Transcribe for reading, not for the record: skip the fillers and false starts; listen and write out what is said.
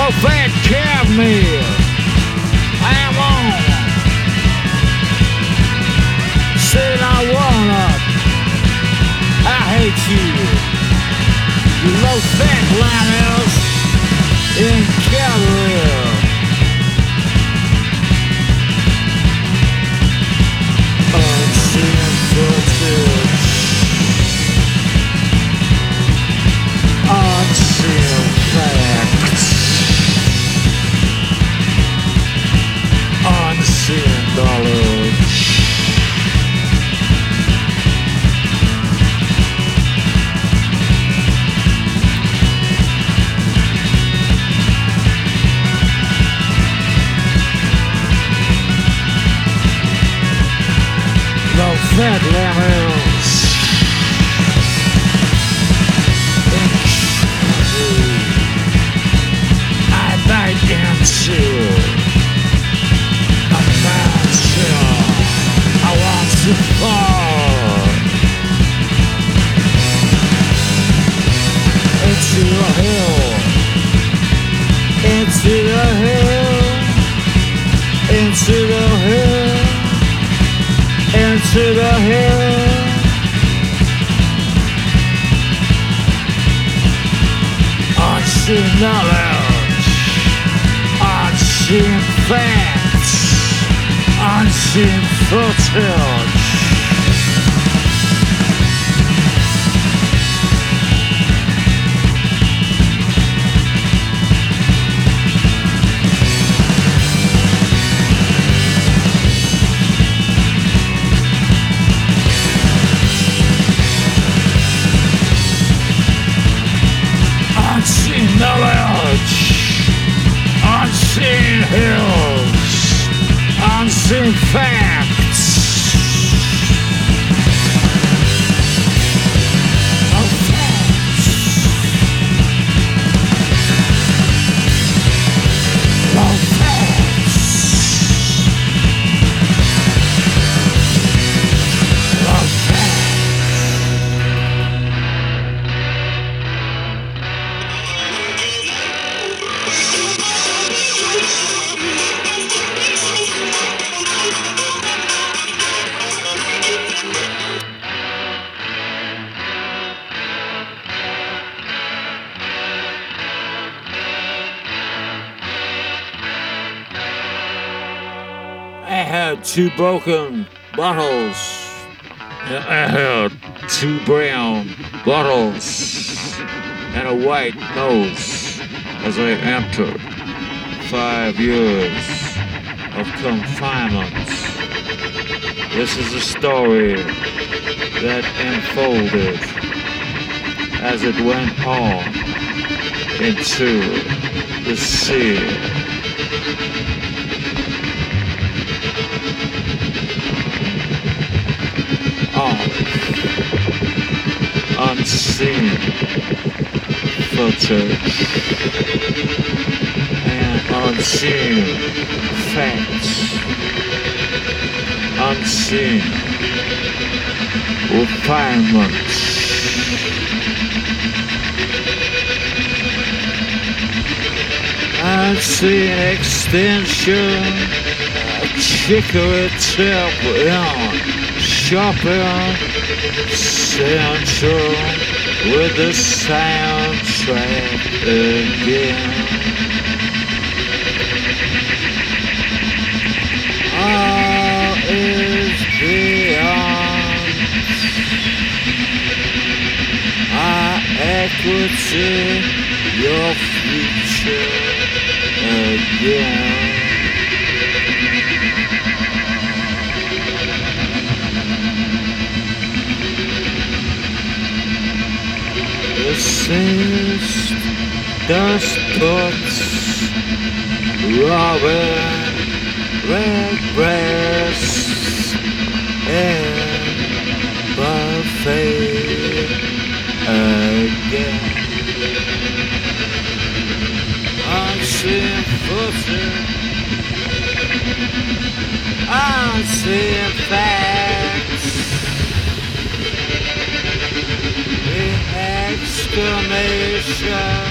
low-fat cab meal. I'm on. Said I wanna. I hate you. You low-fat liners in cavalry. Unseen footage. Unseen facts. Unseen knowledge. Low-fat lemons. I bite into a mountain. I want to fall into a hill, into the hill, into the hill, into the hill. Unseen knowledge, unseen facts, unseen footage. Unseen knowledge, unseen hills, unseen facts. No facts. No facts. No facts. I had 2 broken bottles. I had 2 brown bottles and a white nose as I entered 5 years of confinement. This is a story that unfolded as it went on into the sea. Unseen footage and unseen facts, unseen refinements. Unseen extension, chicory tip in shopping central with the soundtrack again. All is beyond our equity, your future again. Assist, dust books, robin, redbreast, and buffet again. Unseen footage, unseen facts. Exclamation